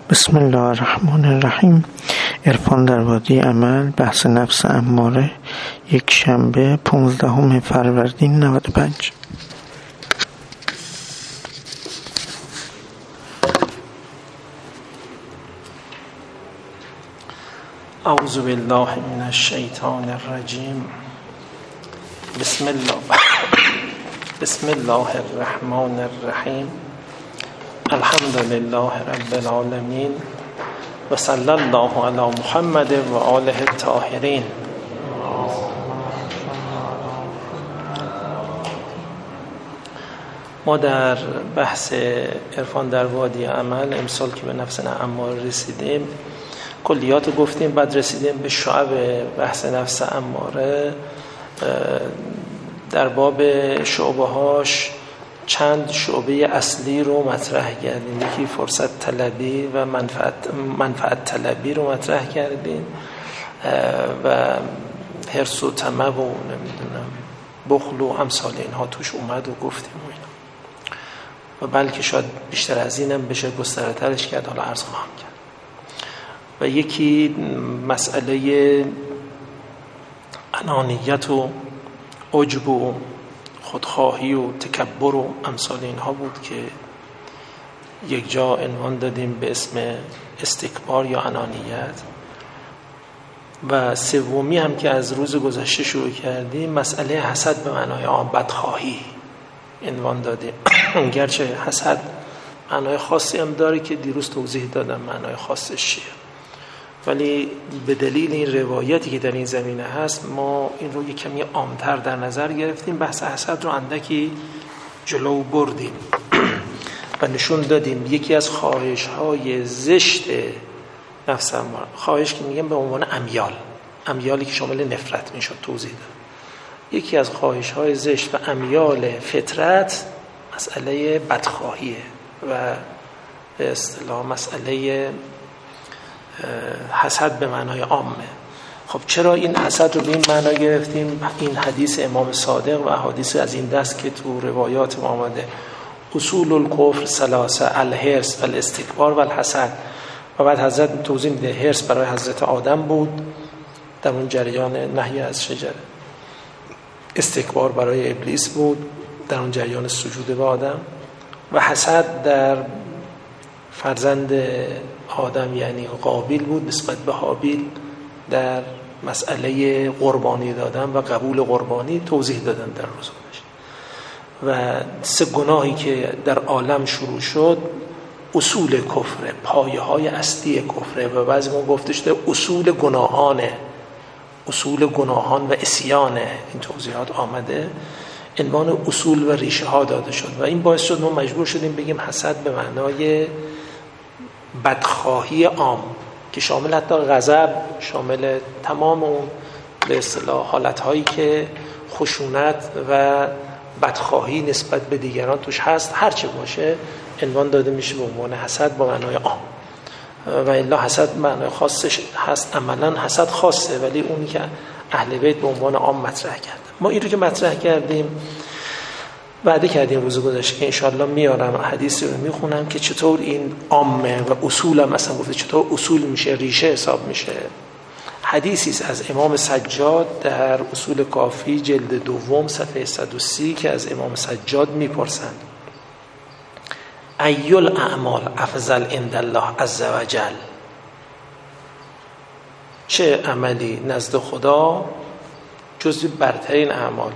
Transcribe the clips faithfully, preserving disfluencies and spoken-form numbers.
بسم الله الرحمن الرحیم. عرفان در وادی عمل، بحث نفس اماره، یک شنبه پانزدهم فروردین نود و پنج. اعوذ بالله من الشیطان الرجیم. بسم الله بسم الله الرحمن الرحیم. الحمد لله رب العالمین و صلی الله علی محمد و آله الطاهرین. ما در بحث عرفان در وادی عمل امسال که به نفس اماره رسیدیم کلیات گفتیم، بعد رسیدیم به شعب بحث نفس اماره. در باب شعبه هاش چند شعبه اصلی رو مطرح کردیم. یکی فرصت طلبی و منفعت, منفعت طلبی رو مطرح کردیم و حرص و طمع و نمیدونم بخل و امثال اینها توش اومد و گفتیم و اینا. و بلکه شاید بیشتر از اینم بشه گسترترش کرد، حالا عرض خواهم کرد. و یکی مسئله انانیت و عجب و خودخواهی و تکبر و امثال اینها بود که یک جا عنوان دادیم به اسم استکبار یا انانیت. و سومی هم که از روز گذشته شروع کردیم مسئله حسد به معنای عام، بدخواهی عنوان دادیم. گرچه حسد معنای خاصی هم داره که دیروز توضیح دادم معنای خاصش چیه، ولی به دلیل این روایتی که در این زمینه هست ما این رو یک کمی عام‌تر در نظر گرفتیم. بحث حسد رو اندکی جلو بردیم و نشون دادیم یکی از خواهش‌های زشت نفس اماره، خواهش که میگم به عنوان امیال، امیالی که شامل نفرت میشد توضیح دادم. یکی از خواهش‌های زشت و امیال فطرت مسئله بدخواهیه و به اصطلاح مسئله حسد به معنای عامه. خب چرا این حسد رو به این معنا گرفتیم؟ این حدیث امام صادق و احادیث از این دست که تو روایات ما آمده، اصول الکفر ثلاثه، الحرص و الاستکبار و الحسد. و بعد حضرت توضیح میده حرص برای حضرت آدم بود در اون جریان نهی از شجره، استکبار برای ابلیس بود در اون جریان سجود به آدم، و حسد در فرزند آدم یعنی قابیل بود نسبت به هابیل در مسئله قربانی دادن و قبول قربانی توضیح دادن در روز گذشته. و سه گناهی که در عالم شروع شد اصول کفره، پایه های اصلی کفره، و بعضی ما گفته شده اصول گناهانه، اصول گناهان و عصیانه. این توضیحات آمده، عنوان اصول و ریشه ها داده شد و این باعث شد ما مجبور شدیم بگیم حسد به معنای بدخواهی عام که شامل حتی غضب، شامل تمام اون به اصطلاح حالت‌هایی که خشونت و بدخواهی نسبت به دیگران توش هست، هر چه باشه عنوان داده میشه به عنوان حسد با معنای عام. و الا حسد معنای خاصش هست، عملاً حسد خاصه، ولی اونی که اهل بیت به عنوان عام مطرح کرد. ما این رو که مطرح کردیم وعده کردیم روز گذشته که انشاءالله میارم حدیثی رو میخونم که چطور این عامه و اصول هم مثلا گفته چطور اصول میشه، ریشه حساب میشه. حدیثی از امام سجاد در اصول کافی جلد دوم صفحه صد و سی که از امام سجاد میپرسند ایل اعمال افضل عند الله عز وجل، چه عملی نزد خدا جزو برترین اعمال؟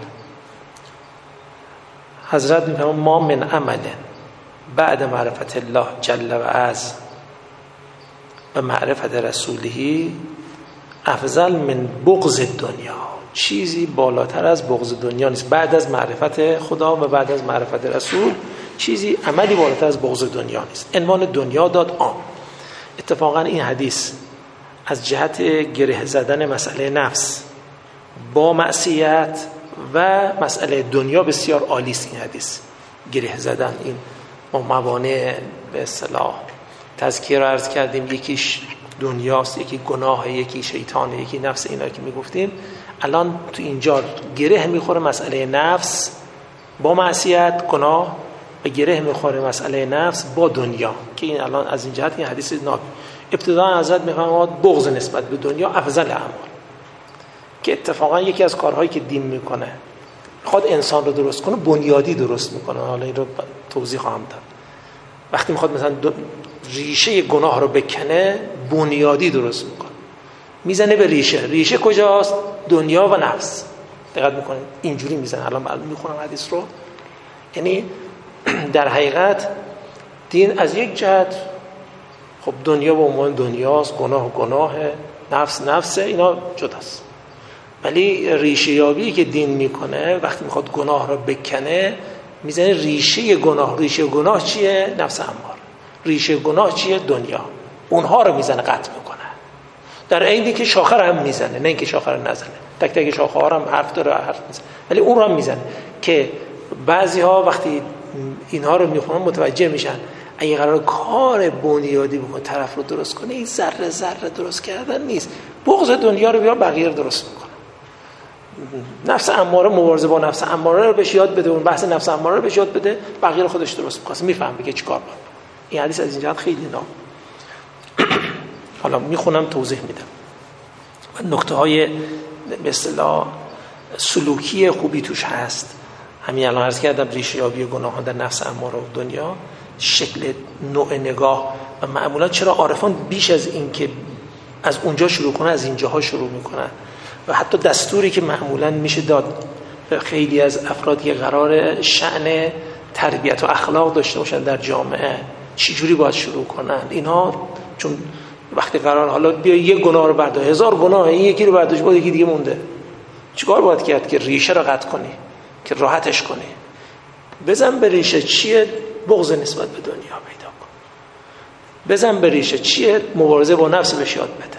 حضرت میفرمایند ما من عمل بعد معرفت الله جل و عز و معرفت رسوله افضل من بغض دنیا، چیزی بالاتر از بغض دنیا نیست. بعد از معرفت خدا و بعد از معرفت رسول چیزی عملی بالاتر از بغض دنیا نیست. عنوان دنیا داد عام. اتفاقا این حدیث از جهت گره زدن مسئله نفس با معصیت و مسئله دنیا بسیار عالی است. این حدیث گره زدن این ما موانع به اصطلاح تذکیه رو عرض کردیم، یکیش دنیاست، یکی گناه، یکی شیطان، یکی نفس، اینا که میگفتیم. الان تو اینجا گره میخوره مسئله نفس با معصیت، گناه و گره میخوره مسئله نفس با دنیا، که این الان از این جهت این حدیث نابی ابتدا حضرت میفرماد بغض نسبت به دنیا افضل اعمال، که اتفاقا یکی از کارهایی که دین میکنه میخواد انسان رو درست کنه، بنیادی درست میکنه. حالا این رو توضیح خواهم داد. وقتی میخواد مثلا ریشه گناه رو بکنه بنیادی درست میکنه، میزنه به ریشه. ریشه کجاست؟ دنیا و نفس. دقت میکنید اینجوری میزنه. الان الان میخونم حدیث رو. یعنی در حقیقت دین از یک جهت خب دنیا به عنوان دنیاست، گناه گناه، نفس نفسه، اینا جداست. ولی ریشه یابی که دین میکنه وقتی میخواد گناه رو بکنه میزنه ریشه گناه. ریشه گناه چیه؟ نفس اماره. ریشه گناه چیه؟ دنیا. اونها رو میزنه، قطع میکنه. در عینی که شاخه هم میزنه، نه اینکه شاخه رو نزنه، تک تک شاخه ها هم حرف داره، حرف میزنه، ولی اون رو هم میزنه. که بعضی ها وقتی اینها رو میخونن متوجه میشن اگه قرار کار بنیادی بکنه طرف رو درست کنه، این ذره ذره درست کردن نیست. بغض دنیا رو بیار بقیه رو درست میکنه. نفس اماره، مبارزه با نفس اماره رو بهش یاد بده، اون بحث نفس اماره رو بهش یاد بده، بقیه رو خودش درست میکنه، میفهمه که چیکار باید. این حدیث از اینجا خیلی نام حالا میخونم توضیح میدم. نکته های به اصطلاح سلوکی خوبی توش هست. همین الان عرض کردم ریشه یابی گناهان در نفس اماره و دنیا، شکل نوع نگاه، و معمولا چرا عارفان بیش از این که از اونجا شروع کنن از اینجاها شروع میکنن. و حتی دستوری که معمولا میشه داد به خیلی از افرادی که قرار شأن تربیت و اخلاق داشته باشن در جامعه، چی جوری باید شروع کنن اینا. چون وقتی قرار حالا بیا یک گناه رو بردار، هزار گناه، این یکی رو برداشت بود یکی دیگه مونده، چیکار باید کرد که ریشه رو قطع کنی، که راحتش کنی؟ بزن به ریشه چیه؟ بغض نسبت به دنیا پیدا کن. بزن به ریشه چیه؟ مبارزه با نفس بهش یاد بده.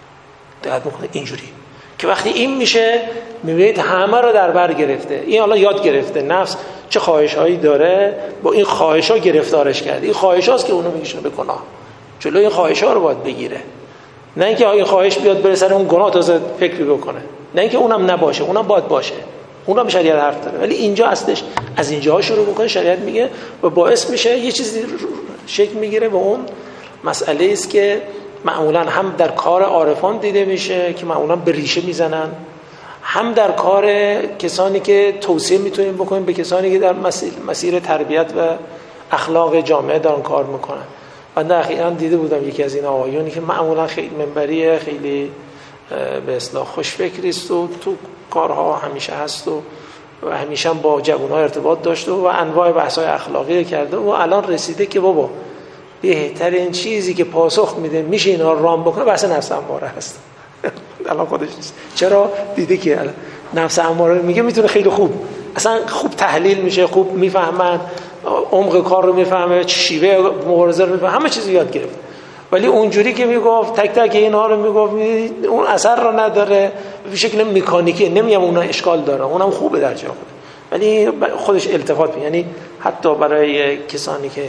دقت میکنه اینجوری که وقتی این میشه میبینید همه رو در بر گرفته. این حالا یاد گرفته نفس چه خواهش‌هایی داره، با این خواهش‌ها گرفتارش کرده. این خواهش‌هاست که اونو میکشونه به گناه. جلوی این خواهش‌ها رو باید بگیره، نه اینکه این خواهش بیاد بره سر اون گناه تازه فکری بکنه، نه اینکه اونم نباشه، اونم باید باشه، اونم شریعت حرف داره. ولی اینجا اصلش از اینجاها شروع میکنه، شریعت میگه و باعث میشه یه چیزی شکل میگیره و اون مسئله است که معمولا هم در کار عارفان دیده میشه که معمولا به ریشه میزنن، هم در کار کسانی که توصیه میتونیم بکنیم به کسانی که در مسیر, مسیر تربیت و اخلاق جامعه دارن کار میکنن. من در اخیراً دیده بودم یکی از این آقایونی که معمولا خیلی منبریه، خیلی به اصطلاح خوشفکری است و تو کارها همیشه هست و و همیشه با جوان‌ها ارتباط داشته و انواع بحث‌های اخلاقی کرده و الان رسیده که بابا بهترین چیزی که پاسخ میده میشه اینا رو رام بکنه بحث نفس اماره هست. الان خودش نیست. چرا؟ دیده که نفس اماره میگه میتونه خیلی خوب اصلا خوب تحلیل میشه، خوب میفهمن، عمق کار رو میفهمه، شیوه مبارزه رو میفهمه، همه چیز یاد گرفت. ولی اونجوری که میگفت تک تک اینها رو میگفت اون اثر رو نداره، به شکل مکانیکی. نمیگم اون اشکال داره، اونم خوبه در جای خود، ولی خودش التفات میکنه. یعنی حتی برای کسانی که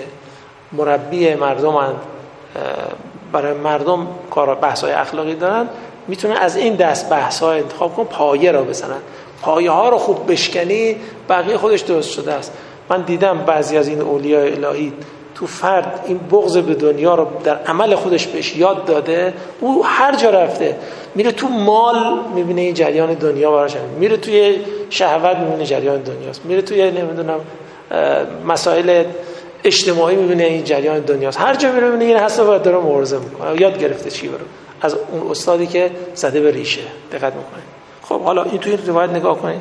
مربی مردمند، برای مردم کار بحث‌های اخلاقی دارن، میتونه از این دست بحث‌ها انتخاب کن، پایه را بزنن. پایه ها رو خوب بشکنی بقیه خودش درست شده است. من دیدم بعضی از این اولیاء الهی تو فرد این بغض به دنیا رو در عمل خودش بهش یاد داده، او هر جا رفته میره تو مال میبینه این جریان دنیا براش، میره توی شهوت میبینه جریان دنیاست، میره توی نمیدونم مسائل اجتماعی میبینه این جریان دنیاست، هر جا میره میبینه این هست و داره مبارزه میکنه. یاد گرفته چی برو از اون استادی که زده به ریشه. دقت میکنه. خب حالا این توی روایت نگاه کنید،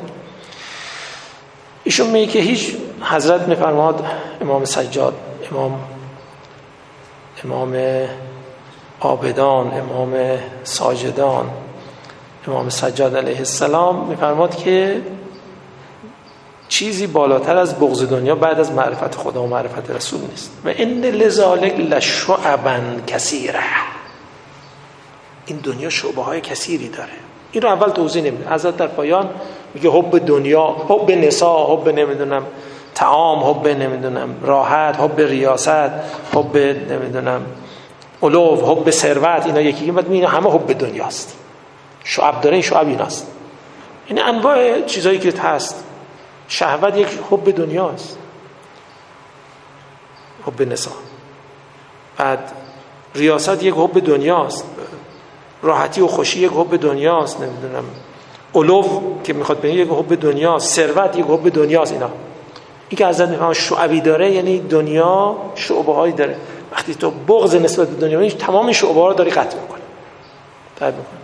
ایشون میگه که هیچ حضرت میفرماد امام سجاد، امام امام عابدان، امام ساجدان، امام سجاد علیه السلام میفرماد که چیزی بالاتر از بغض دنیا بعد از معرفت خدا و معرفت رسول نیست. و ان لذالک لشعبا کثیره، این دنیا شعبه های کثیری داره. این رو اول توضیح نمیده. حضرت در پایان میگه حب دنیا، حب نساء، حب نمیدونم طعام، حب نمیدونم راحت، حب ریاست، حب نمیدونم علو، حب ثروت، اینا یکی بعد میگه همه حب دنیاست. شعب داره، این شعب ایناست. این انواع چیزایی که هست. شهوت یک حب دنیاست. حب نساء. بعد ریاست یک حب دنیاست، راحتی و خوشی یک حب دنیاست، نمیدونم علو که میخواد بگه یک حب دنیاست، ثروت یک حب دنیاست. اینا این که حضرت میفهمه شعبی داره یعنی دنیا شعبه هایی داره. وقتی تو بغض نسبت به دنیا می‌کنی تمام شعبه ها رو داری قطع میکنی، قطع میکنی.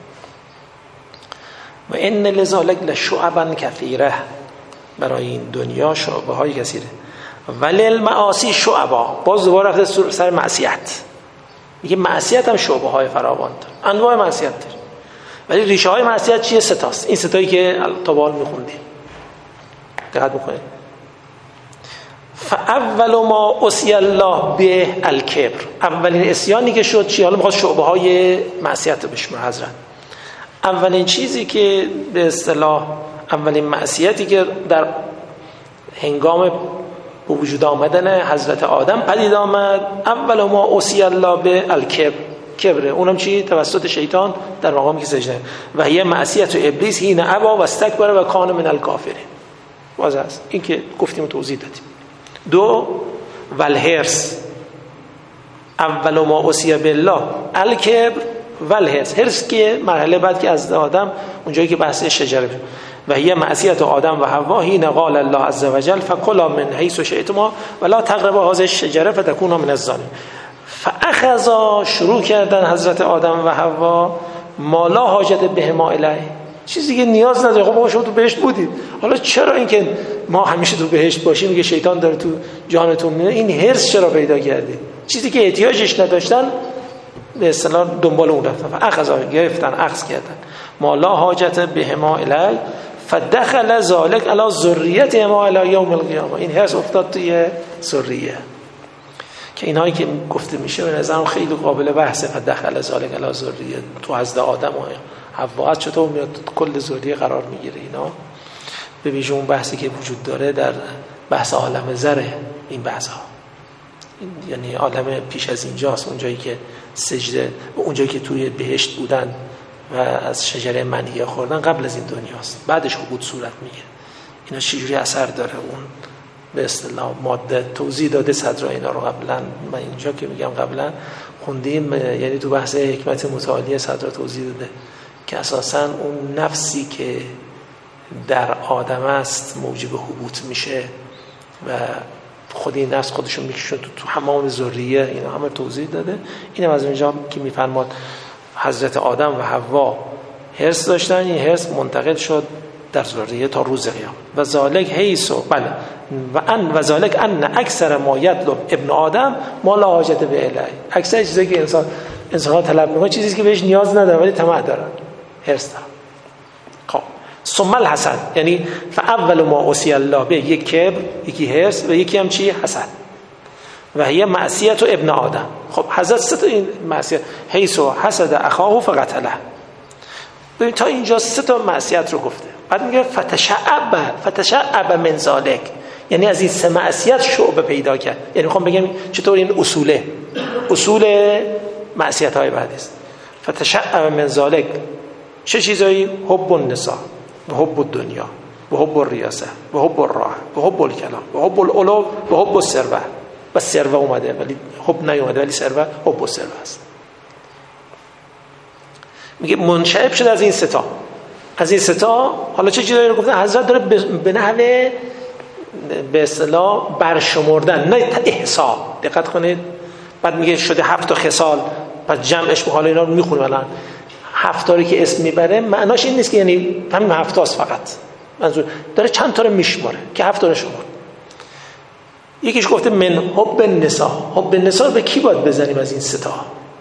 و ان لذالک لشعبا کثیره، برای این دنیا شعبه های کثیره. ولی المعاصی شعبا، باز دوباره رفته سر معصیت، میگه معصیت هم شعبه های فراوان داره، انواع معصیت داره. ولی ریشه های معصیت چیه؟ ستاست. این ستایی که تا به حال میخوندیم دقت بکنید. فاول ما عصی الله به الکبر، اولین عصیانی که شد چی؟ حالا میخواد شعبه های معصیت رو بشماره حضرت. اولین چیزی که به اصطلاح اولین معصیتی که در هنگام به وجود آمدن حضرت آدم پدید آمد، اول ما عصی الله به الکبر، کبره. اونم چی؟ توسط شیطان در مقامی که سجده. و هی معصیت و ابلیس حین ابا و استکبر و کان من الکافرین. واضح است این که گفتیم و توضیح دادیم. دو والهرس، اول ما عصی بالله الکبر والهرس. هرس که مرحله بعد که از آدم اونجایی که بحث شجره بود. و هی معصیت آدم و حوا حین قال الله عز وجل فکلا من حیث شئتما ولا تقربا هذه الشجره فتکونا من الظالمین. فاخذا، شروع کردن حضرت آدم و حوا ما لا حاجت بهما الیه، چیزی که نیاز نداره. خب شما تو بهشت بودید، حالا چرا اینکه ما همیشه تو بهشت باشیم میگه شیطان داره تو جانتون میره؟ این هرس چرا پیدا کردید؟ چیزی که احتیاجش نداشتن به اصطلاح دنبال اون رفتن. فاخذا، گرفتن، اخذ کردن ما لا حاجت بهما الیه فدخل ذلك علی ذریته ما الی یوم القیامه. این هرس افتاد توی ذریه که اینایی که گفته میشه به نظرم خیلی قابل بحثه. فدخل ذلك علی ذریه، تو حضرت آدم و حوا چطور میاد کل ذریه قرار میگیره؟ اینا به ویژه اون بحثی که وجود داره در بحث عالم ذره، این بحث ها یعنی عالم پیش از اینجاست، اونجایی که سجده، اونجایی که توی بهشت بودن و از شجره منهیه خوردن قبل از این دنیاست، بعدش حبوط صورت میگیره. اینا چجوری اثر داره؟ اون به اصطلاح ماده توضیح داده صدر اینا رو قبلا، من اینجا که میگم قبلا خوندیم، یعنی تو بحث حکمت متعالیه صدر توضیح داده که اساساً اون نفسی که در آدم است موجب حبوط میشه و خود این نفس خودشون میکشه تو, تو حمام ذریه. اینا همه توضیح داده. اینم از اونجا که میفرماد حضرت آدم و حوا حرص داشتن، این حرص منتقل شد در ذریه تا روز قیامت. و ذالک حیثو بله و ان و ذالک ان اکثر ما یطلب ابن آدم ما لا حاجت به الیه. اکثر چیزایی که انسان انسان ها طلب میکنه چیزی که بهش نیاز نداره ولی طمع دارن، حرص دارن. خب ثم الحسد، یعنی فاول ما عصی الله به، یک کبر، یکی حرص و یکی هم چی؟ حسد. و هی معصیت و ابن آدم. خب حضرت سه تا این معصیت، حیث و حسد اخاه فقتله. ببین تا اینجا سه تا معصیت رو گفته. بعد میگه فتشعب فتشعب من ذالک، یعنی از این سه معصیت شعبه پیدا کرد. یعنی میخوام بگم چطور این اصوله اصول معصیت های بعدی است. فتشعب من ذالک چه چیزایی؟ حب النساء و حب الدنیا و حب الریاسه و حب الراحه و حب الکلام و حب العلو و حب الثروه. بس ثروه اومده ولی حب نیومده، ولی ثروه حب الثروه است. میگه منشعب شده از این ستا، از این ستا. حالا چه چیزایی رو گفتن حضرت داره به نحوه به اصطلاح برشمردن، نه احصا. دقت کنید. بعد میگه شده هفت تا خصال، پس جمعش به حال اینا رو میخونیم الان. هفت تایی که اسم میبره معناش این نیست که یعنی همین هفت تاست فقط، منظور داره چند تا رو میشماره که هفت تا رو شماره. یکیش گفته من حب النساء. حب النساء به کی باید بزنیم از این ستا؟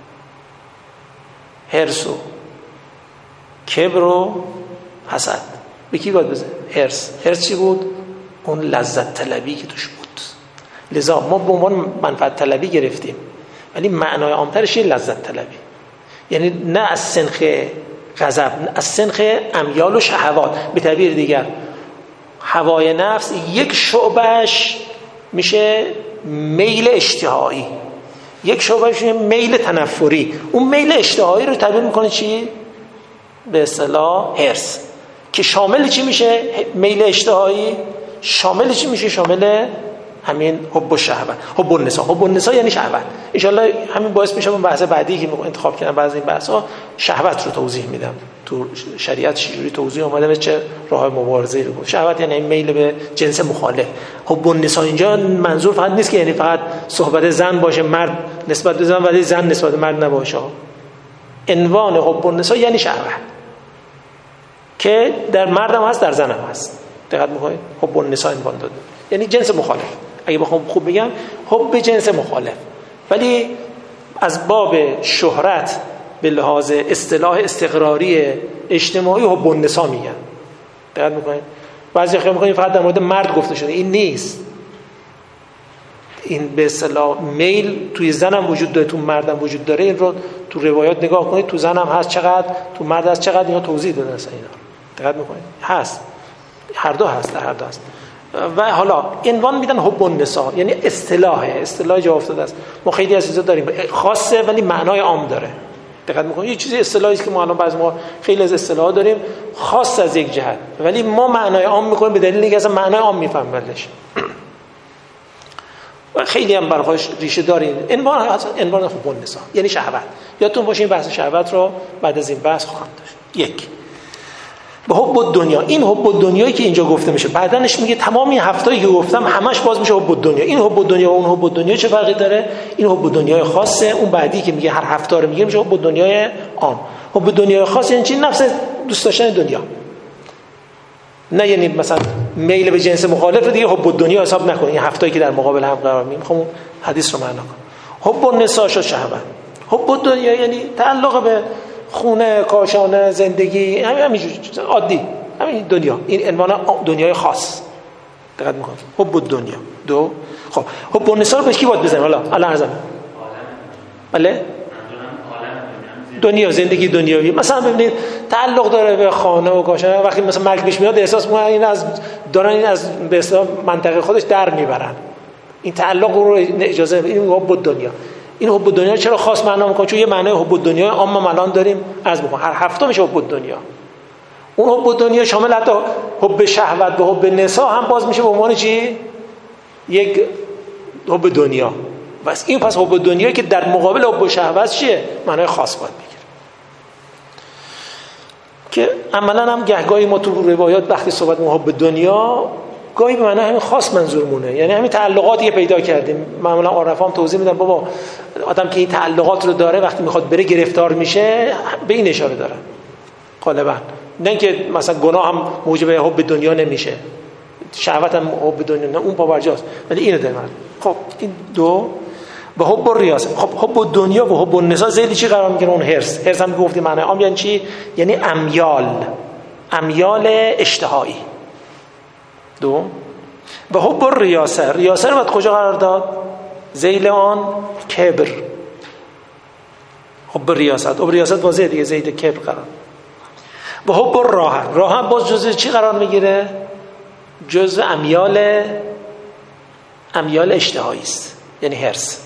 حرص و کبر و حسد. به کی باید بزنیم؟ حرص. حرص چی بود؟ اون لذت طلبی که توش بود. لذا ما به عنوان منفعت طلبی گرفتیم، ولی معنای عامترش این لذت طلبی، یعنی نه از سنخ غضب، از سنخ امیال و شهوات. به تعبیر دیگر هوای نفس یک شعبش میشه میل اشتهایی، یک شعبش میشه میل تنفری. اون میل اشتهایی رو تعبیر میکنه چی؟ به اصطلاح حرص، که شامل چی میشه؟ میل اشتهایی شامل چی میشه؟ شامل همین حب الشهوت، حب النساء. حب النساء یعنی شهوت. ان شاءالله همین باعث میشه اون بحث بعدی که انتخاب کردم بعضی این بحث‌ها شهوت رو توضیح میدم. تو شریعت چجوری توضیح اومده و چه راه مبارزه‌ای رو گفت. شهوت یعنی میل به جنس مخالف. حب النساء اینجا منظور فقط نیست که یعنی فقط صحبت زن باشه، مرد نسبت به زن ولی زن نسبت به مرد نباشه. عنوان حب النساء یعنی شهوت که در مردم هست در زن هم هست. دقت می‌کنید؟ حب النساء عنوان داده یعنی جنس مخالف. اگه بخوام خوب بگم حب جنس مخالف، ولی از باب شهرت به لحاظ اصطلاح استقراری اجتماعی حب النساء میگن. دقت می‌کنید؟ بعضی خیلی می‌گن فقط در مورد مرد گفته شده. این نیست. این به اصطلاح میل توی زنم وجود داره، تو مردم وجود داره. این رو تو روایات نگاه کنید، تو زنم هست چقدر، تو مرد هست چقدر، اینا توضیح دادن اصلا اینا. دقت می‌کنید؟ هست. هر دو هست، هر دو هست. و حالا عنوان میدن حب النساء یعنی اصطلاحه، اصطلاح جا افتاده است. ما خیلی از چیزا داریم خاصه ولی معنای عام داره. دقت می‌کنید؟ یه چیزی اصطلاحی است که ما الان بعضی ما خیلی از اصطلاحات داریم خاص از یک جهت، ولی ما معنای عام می‌کنیم به دلیل اینکه اصلا معنای عام می‌فهمیمش. و خیلی هم برخوش ریشه دارین. عنوان عنوان حب النساء یعنی شهوت. یادتون باشه این بحث شهوت رو بعد از این بحث خواهم داشت. یک به حب دنیا. این حب دنیایی که اینجا گفته میشه بعدنش میگه تمام این هفتایی که گفتم همش باز میشه حب دنیا. این حب دنیا و اون حب دنیا چه فرقی داره؟ این حب دنیای خاصه، اون بعدی که میگه هر هفته رو میگه میشه حب دنیای عام. حب دنیای خاص یعنی چی؟ نفس دوست داشتن دنیا. نه یعنی مثلا میل به جنس مخالف رو دیگه حب دنیا حساب نکنید. این هفتایی که در مقابل هم قرار میگیریم میخوام حدیث رو معنا کنم. حب النساء شو شهوت. حب دنیا یعنی تعلق به خونه، کاشانه، زندگی، همین همین عادی، همین دنیا. این عنوان دنیای خاص. دقت میکنید؟ حب دنیا. دو خب حب النساء رو به کی باید بزنیم؟ حالا الان ارزم بله دنیا، زندگی دنیوی. مثلا ببینید تعلق داره به خانه و کاشانه، وقتی مثلا مرگ پیش میاد احساس میکنن این از دارن این از به اصطلاح منطقه خودش در میبرن. این تعلق رو اجازه این حب دنیا. این حب دنیا چرا خاص معنا میکنه؟ چون یه معنای حب دنیا عام ما الان داریم از میکنه. هر هفته میشه حب دنیا. اون حب دنیا شامل حتی حب شهوت و حب نساء هم باز میشه به عنوان چی؟ یک حب دنیا. بس این پس حب دنیایی که در مقابل حب شهوت چیه؟ معنای خاص باید بگیره. که عملا هم گهگاهی ما تو روایات وقتی صحبت می‌کنیم حب دنیا گاهی به معنی همین خاص منظورمونه، یعنی همین تعلقاتی که پیدا کردیم. معمولا عرفا هم توضیح میدن بابا آدم که این تعلقات رو داره وقتی میخواد بره گرفتار میشه به این اشاره داره غالبا. نه که مثلا گناه هم موجب حب دنیا نمیشه، شهوت هم حب دنیا نه، اون پاورجاست، ولی اینو داره. خب این دو به حب الریاسه. خب حب دنیا و حب النساء زیدی چی قرار میگیره؟ اون هرس. هرس هم گفتیم معنی عام یعنی چی؟ یعنی امیال، امیال اشتهایی. دو به حب الریاسه. ریاسه رو باید کجا قرار داد؟ ذیل آن کبر. حب ریاست، حب ریاست واضحه دیگه، زید کبر قرار. به حب الراحه. راحه باز جزء چی قرار میگیره؟ جزء امیال امیال اشتهایی است، یعنی هرس.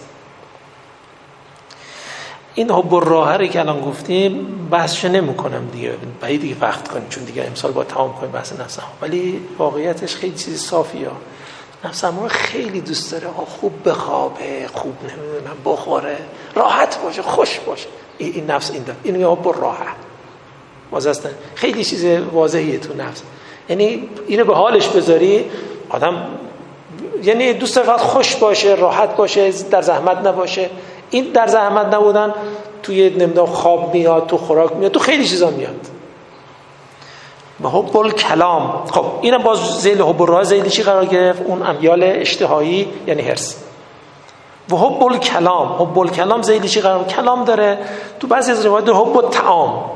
این حب الراحه رو که الان گفتیم بحثش نمی‌کنم دیگه، بعید دیگه وقت کنیم چون دیگه امسال با تمام کنیم بحث نفس هم. ولی واقعیتش خیلی چیز صافیه. نفس هم خیلی دوست داره خوب بخوابه، خوب نمیدونم بخوره، راحت باشه، خوش باشه. این نفس این داره. این حب الراحه. واضحه. خیلی چیز واضحیه تو نفس. یعنی اینو به حالش بذاری آدم، یعنی دوست داره فقط خوش باشه، راحت باشه، در زحمت نباشه. این در زحمت نبودن توی نمیدونم خواب میاد، تو خوراک میاد، تو خیلی چیزا میاد. به حب الکلام. خب اینم باز ذیل حب الراحه ذیل چی قرار گرفت؟ اون امیال اشتهایی یعنی هرس. و حب الکلام. حب الکلام ذیل چی قرار؟ کلام داره. تو بعضی از روایات حب الطعام.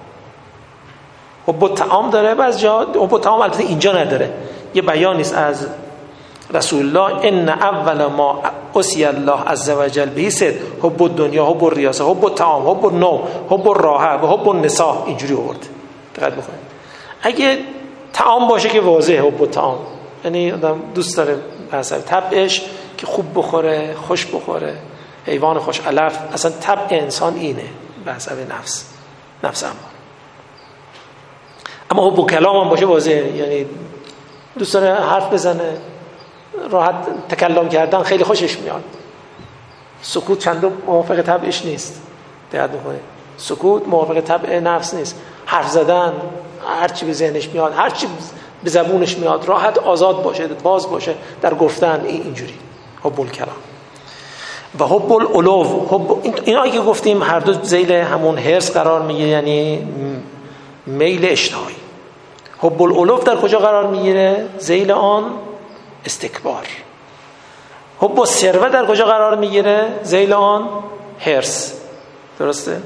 حب الطعام داره، بعضی جا حب الطعام البته اینجا نداره. یه بیانی است از رسول الله ان اول ما اسی الله عز وجل به ست حب الدنیا، حب الریاسه، حب الطعام، حب النوم، حب الراحه و حب النساء. اینجوری آورد. دقت بکنید. اگه طعام باشه که واضحه حب الطعام، یعنی آدم دوست داره مثلا طبعش که خوب بخوره، خوش بخوره، حیوان خوش علف. اصلا طبع انسان اینه به حسب نفس نفس هم. اما حب کلام هم باشه واضحه، یعنی دوست داره حرف بزنه، راحت تکلم کردن خیلی خوشش میاد. سکوت چندان موافق طبعش نیست. دقت بکنید، سکوت موافق طبع نفس نیست. حرف زدن، هر چی به ذهنش میاد، هر چی به زبونش میاد، راحت آزاد باشه، باز باشه در گفتن. این اینجوری حب الکلام و حب الالو. حب اینا که گفتیم هر دو ذیل همون حرص قرار میگیره، یعنی میل اشتهایی. حب الالو در کجا قرار میگیره؟ ذیل آن استکبار. حب الثروت در کجا قرار میگیره؟ ذیل آن حرص. درسته؟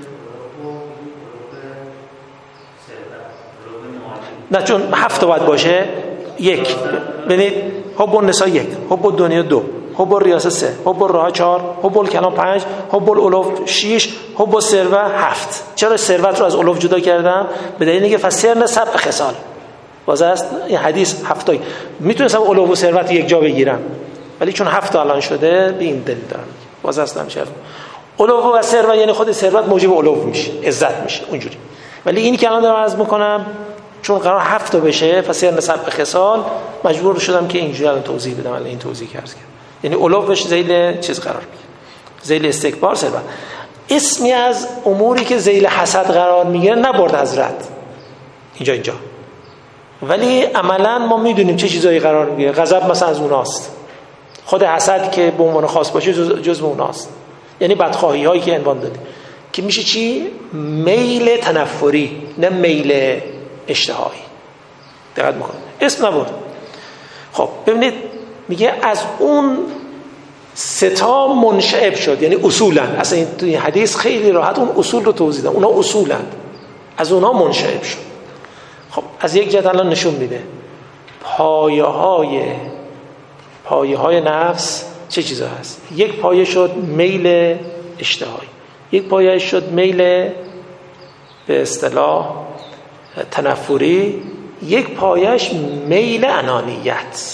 نه، چون هفت باید باشه. یک، ببینید، حب النساء یک، حب الدنیا دو، حب الریاسه سه، حب الرها چهار، حب الکلام پنج، حب الالو شش، حب الثروت هفت. چرا ثروت رو از الو جدا کردم؟ به دلیل اینکه فسرن سبع خصال. واضح است این حدیث هفتایی. میتونستم الو و ثروت یک جا بگیرم، ولی چون هفت الان شده به این دلیل دارم. واضح است نمیشه. الو و ثروت یعنی خود ثروت موجب الو میشه، عزت میشه اونجوری. ولی اینی که الان دارم عرض میکنم چون قرار هفت تا بشه، فسرن سبع خصال، مجبور شدم که اینجوری الان توضیح بدم. الان این توضیح کردم، یعنی الوش ذیل چیز قرار میگیره، ذیل استکبار ثروت. اسمی از اموری که ذیل حسد قرار میگیره نبرد حضرت اینجا اینجا، ولی عملا ما میدونیم چه چیزایی قرار میگیره. غضب مثلا از اوناست، خود حسد که به عنوان خاص باشه جز جزء اوناست. یعنی بدخواهی هایی که عنوان دادیم که میشه چی؟ میل تنفری، نه میل اشتهایی. دقت میکنید اسم نبرد. خب ببینید میگه از اون ستا منشعب شد، یعنی اصولا. اصلا این تو این حدیث خیلی راحت اون اصول رو توضیح دادن. اونا اصولا از اونا منشعب شد. خب از یک جهت الان نشون میده پایه های پایه های نفس چه چیزا هست. یک پایه شد میل اشتهایی، یک پایه شد میل به اصطلاح تنفری، یک پایش میل انانیت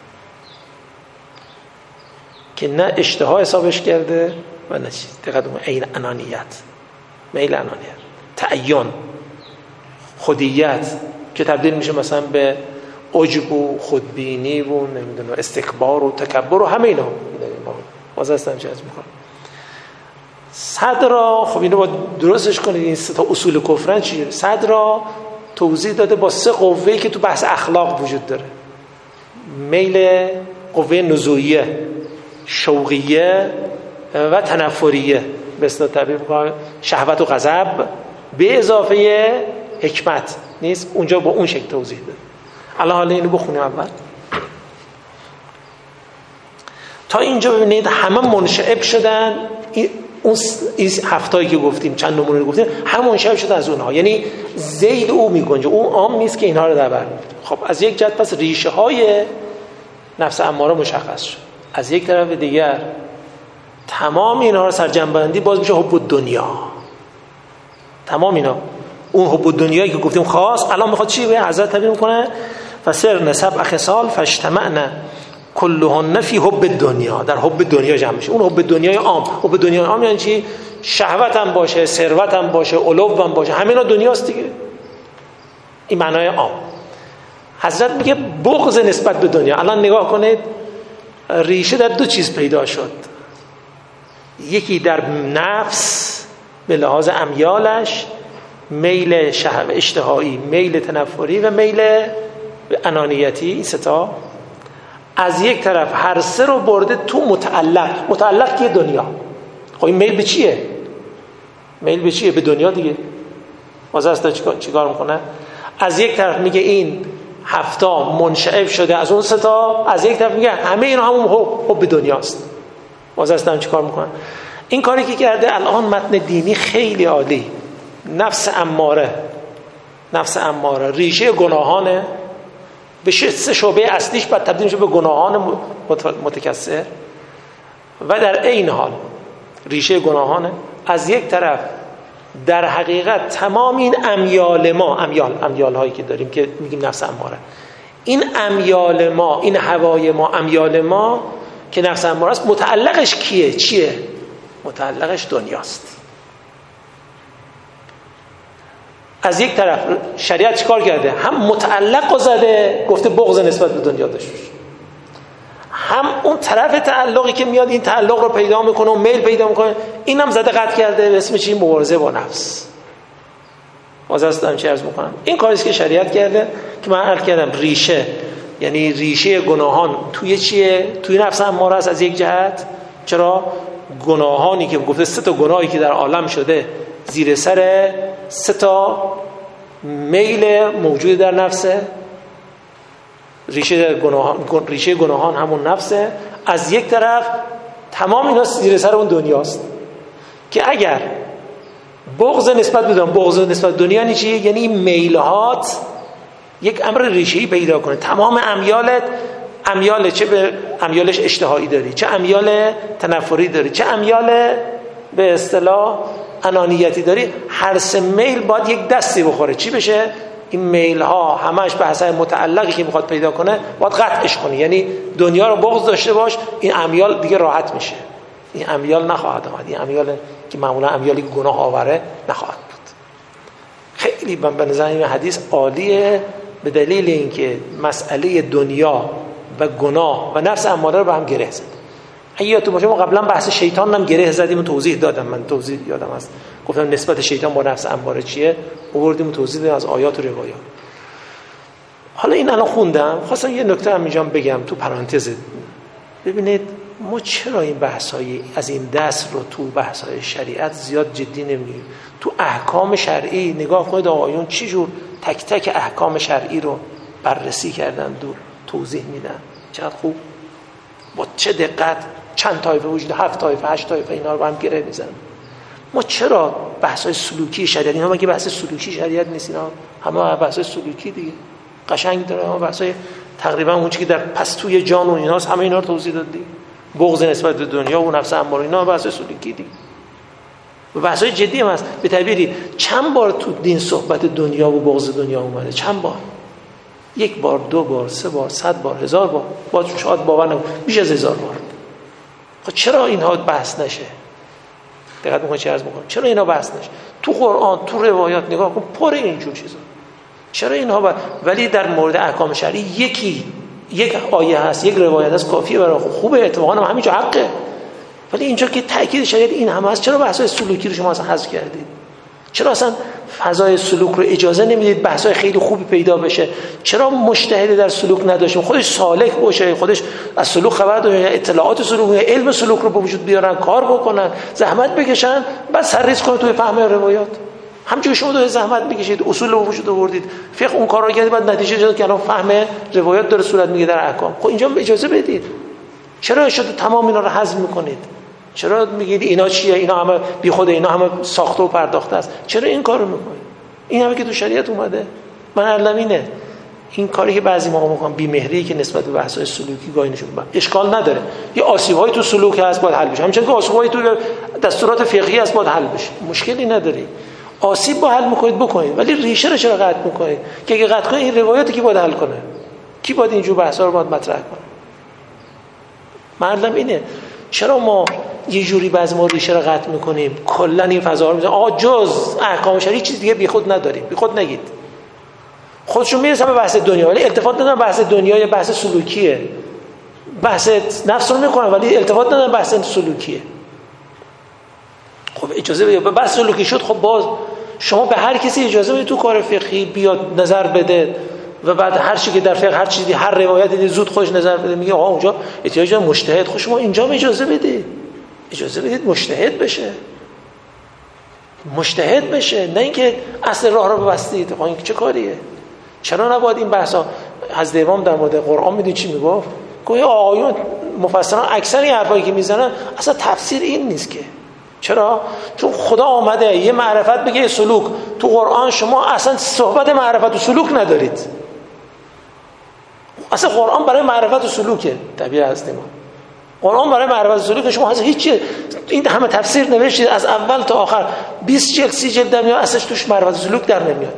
که نه اشتها حسابش کرده و نه چیز. دقیقا این انانیت، میل انانیت، تعین، خودیت که تبدیل میشه مثلا به عجب و خودبینی و نمیدونم استکبار و تکبر و همه اینا. واضح است چه از میکنم صد را. خب اینو با درستش کنید. این سه تا اصول کفرن چیه؟ صد را توضیح داده با سه قوه‌ای که تو بحث اخلاق وجود داره. میل قوه نزوعیه، شوقیه و تنفریه، به اصطلاح تعبیر می‌کنه شهوت و غضب به اضافه حکمت نیست. اونجا با اون شکل توضیح داده. الان حالا اینو بخونیم اول تا اینجا. ببینید همه منشعب شدن. این اون هفتایی که گفتیم، چند نمونه رو گفتیم، هم منشعب شدن از اونها. یعنی ذیل او میگنجه، اون عام نیست که اینها رو در بر میگیره. خب از یک جهت پس ریشه های نفس اماره مشخص شد. از یک طرف دیگر تمام اینها رو سرجمع‌بندی باز میشه حب دنیا. تمام اینا، اون حب دنیایی که گفتیم خاص، الان میخواد چی به حضرت تعبیر میکنه؟ فسرن سبع خصال فاجتمعن کلهن فی حب دنیا. در حب دنیا جمع میشه. اون حب دنیای عام. حب دنیای عام یعنی چی؟ شهوت هم باشه، ثروت هم باشه، علو هم باشه، همه اینا دنیاست دیگه. این معنای عام. حضرت میگه بغض نسبت به دنیا. الان نگاه کنید، ریشه در دو چیز پیدا شد. یکی در نفس به لحاظ امیالش، میل شهوت اشتهایی، میل تنفری و میل انانیتی. این ستا از یک طرف هر سه رو برده تو متعلق. متعلق که دنیا. خب این میل به چیه؟ میل به چیه؟ به دنیا دیگه. واضح است چیکار چیکار میکنه؟ از یک طرف میگه این هفتا منشعب شده از اون ستا، از یک طرف میگه همه اینا همون حب, حب دنیاست. واضح است هم چیکار میکنه؟ این کاری که کرده الان متن دینی خیلی عالی. نفس اماره، نفس اماره ریشه گناهانه. به سه شعبه اصلیش بعد تبدیل میشه به گناهان متکثر و در عین حال ریشه گناهانه. از یک طرف در حقیقت تمام این امیال ما، امیال امیال هایی که داریم که میگیم نفس اماره، این امیال ما، این هوای ما، امیال ما که نفس اماره است، متعلقش کیه؟ چیه؟ متعلقش دنیاست. از یک طرف شریعت چیکار کرده؟ هم متعلق رو زده، گفته بغض نسبت به دنیا داشته باش. هم اون طرف تعلقی که میاد این تعلق رو پیدا میکنه و میل پیدا میکنه، اینم زده قطع کرده به اسم چی؟ مبارزه با نفس. واسه دارم چه عرض میکنم، این کاریه که شریعت کرده که من عرض کردم ریشه، یعنی ریشه گناهان توی چیه؟ توی نفس اماره است از یک جهت. چرا؟ گناهانی که گفته سه تا گناهی که در عالم شده زیر سر سه تا میل موجود در نفسه. ریشه گناهان ریشه گناهان همون نفسه. از یک طرف تمام اینا زیر سر اون دنیاست که اگر بغض نسبت بدون بغض نسبت دنیا یعنی چی؟ یعنی این میلات یک امر ریشه‌ای پیدا کنه. تمام امیالت، امیال چه به امیالش اشتهایی داری، چه امیال تنفری داری، چه امیال به اصطلاح انانیتی داری، هر سه میل باید یک دستی بخوره. چی بشه؟ این میل ها همش به حسب متعلقی که میخواد پیدا کنه باید قطعش کنی. یعنی دنیا رو بغض داشته باش، این امیال دیگه راحت میشه. این امیال نخواهد آمد. این امیال که معمولا امیالی که گناه آوره نخواهد بود. خیلی به نظر این حدیث عالیه به دلیل اینکه مسئله دنیا و گناه و نفس اماره رو به هم گره زد. اگه یادتون باشه ما قبلا بحث شیطان هم گره زدیم و توضیح دادم. من توضیح یادم هست گفتم نسبت شیطان با نفس اماره چیه، آوردیم و توضیح دادیم از آیات و روایات. حالا این الان خوندم، خواستم یه نکته هم اینجا بگم تو پرانتز. ببینید ما چرا این بحث‌های از این دست رو تو بحث‌های شریعت زیاد جدی نمی‌گیریم؟ تو احکام شرعی نگاه کنید آقایون چی جور تک تک احکام شرعی رو بررسی کردن و توضیح میدن. چقدر خوب، با چه دقت، چند طایفه وجود، هفت طایفه، هشت طایفه، اینا رو با هم گره میزنن. ما چرا بحث‌های سلوکی شریعت، اینا مگه بحث سلوکی شریعت نیست؟ اینا همه بحث‌های سلوکی دیگه قشنگ داره. ما بحث‌های تقریبا اون چیزی که در پستوی جان و ایناست همه اینا رو توضیح دادیم. بغض نسبت به دنیا و نفس اماره، اینا بحث سلوکی دیگه. و بحث‌های جدی هم هست. به تعبیری چند بار تو دین صحبت دنیا و بغض دنیا اومده؟ چند بار؟ یک بار، دو بار، سه بار، صد بار، هزار بار. با شاید باور نکنید بیش از هزار بار. خب چرا اینها بحث نشه؟ دقت می‌کنید چه عرض می‌کنم؟ چرا اینا بحث نشه؟ تو قرآن، تو روایات نگاه کن پر اینجور چیزا. چرا اینها با... ولی در مورد احکام شرعی یکی یک آیه هست، یک روایت هست کافیه برای خوبه، اتفاقا هم همینجا حقه. ولی اینجا که تاکید شریعت این هم هست، چرا بحث‌های سلوکی رو شما اصلا حذف کردید؟ چرا اصلا فضای سلوک رو اجازه نمیدید بحث‌های خیلی خوبی پیدا بشه؟ چرا مجتهد در سلوک نداشتیم؟ خودش سالک باشه، خودش از سلوک خبر داره، اطلاعات سلوک، علم سلوک رو به وجود بیارن، کار بکنن، زحمت بکشن، بعد سرریز کنن توی فهم روایات. همچون شما دو زحمت میکشید، اصول رو وجود آوردید، فقه اون کارا کردید، بعد نتیجه داد که الان فهم روایات داره صورت میگه در احکام. خب اینجا اجازه بدید. چرا شده تمام اینا رو حذف میکنید؟ چرا میگید اینا چیه؟ اینا همه بیخوده، اینا همه ساخته و پرداخته است. چرا این کارو میکنید؟ این همه که تو شریعت اومده. من علم اینه این کاری که بعضی موقع میکنن بی‌مهری که نسبت به بحث‌های سلوکی گاهی نشون میدن، اشکال نداره. یه آسیب‌هایی تو سلوک هست باید حل بشه، همچنین که آسیب‌هایی تو دستورات فقهی هست باید حل بشه. مشکلی نداره. آسیب با حل میکنید بکنید، ولی ریشه رو چرا قطع میکنید؟ که اگه قطع کنید این روایاتی کی باید حل کنه؟ کی باید اینجور بحثا رو باید مطرح کنه؟ مردم اینه. چرا ما یه جوری بعضی ما ریشه رو قطع میکنیم، کلا این فضا رو میذاریم آقا جز احکام شرعی چیز دیگه بیخود نداریم؟ بیخود نگید. خودشون میرسن به بحث دنیا ولی التفات ندارن بحث دنیا یا بحث سلوکیه. بحث نفس رو میکنن ولی التفات ندارن بحث سلوکیه. خب اجازه بدید بحث سلوکی شد، خب باز شما به هر کسی اجازه بدید تو کار فقهی بیاد نظر بده و بعد هر چیزی که در فقه هر چیزی هر روایتی دید زود خوش نظر بده، میگه آقا اونجا احتیاج داره مجتهد. خب شما اینجا اجازه بدید، اجازه بدید مجتهد بشه، مجتهد بشه، نه اینکه اصل راه رو ببستید. آقا این چه کاریه؟ چرا نباید این بحثا حضرت امام در مورد قرآن میدونید چی میگفت؟ گویا آقایون مفسران اکثر این حرفایی که میزنن اصلا تفسیر این نیست که. چرا؟ چون خدا آمده یه معرفت بگه سلوک، تو قرآن شما اصلا صحبت معرفت و سلوک ندارید. اصلا قرآن برای معرفت و سلوکه. طبیعی هست ما قرآن برای معرفت و سلوک، شما اصلا هیچ این همه تفسیر نوشتید از اول تا آخر بیست جلد سی جلد در میاد، اصلا توش معرفت و سلوک در نمیاد.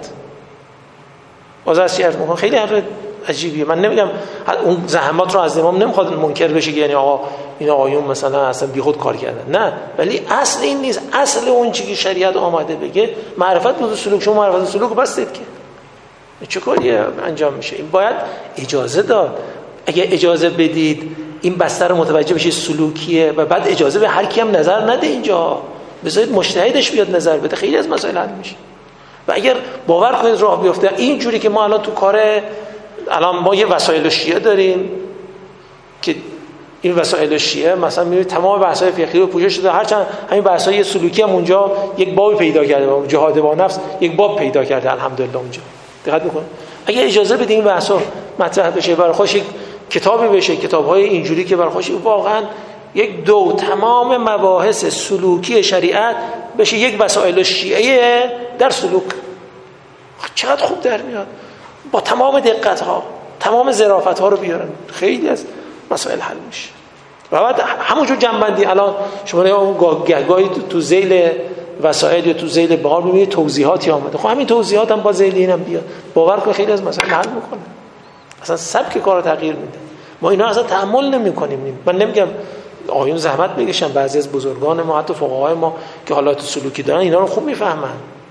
واسه میگم خیلی حرف عجیبیه. من نمیگم اون زحمات رو از امام نمیخواد منکر بشه که یعنی آقا این آقایون مثلا اصلا بیخود کار کردن، نه، ولی اصل این نیست. اصل اون چیزی که شریعت آماده بگه معرفت بود سلوک، شما معرفت سلوک بستید که چه کاری انجام میشه؟ این باید اجازه داد. اگه اجازه بدید این بستر متوجه بشه سلوکیه و بعد اجازه به هر کی هم نظر نده. اینجا بذارید مجتهدش بیاد نظر بده، خیلی از مسائل حل میشه. و اگر باور کنید راه بیفته اینجوری که ما الان تو کار الان ما یه وسایل شیعه داریم که این وسایل شیعه مثلا میبینید تمام بحث‌های فقهی رو پوشش داده، هرچند همین بحث‌های سلوکی هم اونجا یک بابی پیدا کرده، با جهاد با نفس یک باب پیدا کرده الحمدلله اونجا. دقت میکنه اگه اجازه بدیم این بحثا مطرح بشه، برای خودش یک کتابی بشه، کتاب‌های اینجوری که برای خودش واقعا یک دو تمام مباحث سلوکی شریعت بشه یک وسایل شیعه در سلوک، چقدر خوب در میاد با تمام دقت‌ها تمام ظرافت‌ها رو بیارن، خیلی از مسائل حل میشه. و بعد همونجور جنبندی الان شما اون گهگاهی تو ذیل وسایل یا تو ذیل بهار میبینید توضیحاتی آمده، خب همین توضیحات هم با ذیل اینم بیاد، باور کن خیلی از مسائل حل میکنه، اصلا سبک کارو تغییر میده. ما اینا اصلا تحمل نمیکنیم. من نمیگم آیون زحمت بکشن، بعضی از بزرگان ما حتی فقهای ما که حالات سلوکی دارن اینا رو خوب میفهمن،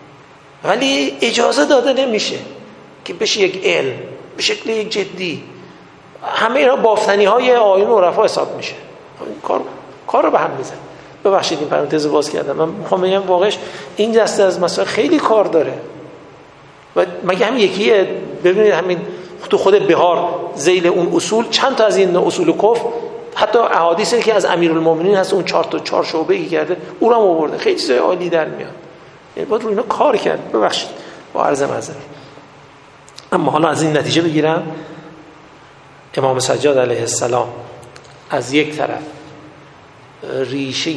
ولی اجازه داده نمیشه که بشه یک علم به شکل یک جدی. همه اینا بافتنی های آیون و عرفا حساب میشه، کار کار رو به هم میزنه. ببخشید این پرانتز باز کردم، من میخوام بگم واقعش این دسته از مسائل خیلی کار داره و مگه هم یکیه؟ ببینید همین تو خود بهار ذیل اون اصول چند تا از این اصول کفر، حتی احادیثی که از امیرالمومنین هست اون چهار تا چهار شعبه‌ای کرده اون هم آورده، خیلی چیزای عالی در میاد. یعنی باید رو اینا کار کرد. ببخشید با عرض معذرت. اما حالا از این نتیجه بگیرم امام سجاد علیه السلام از یک طرف ریشه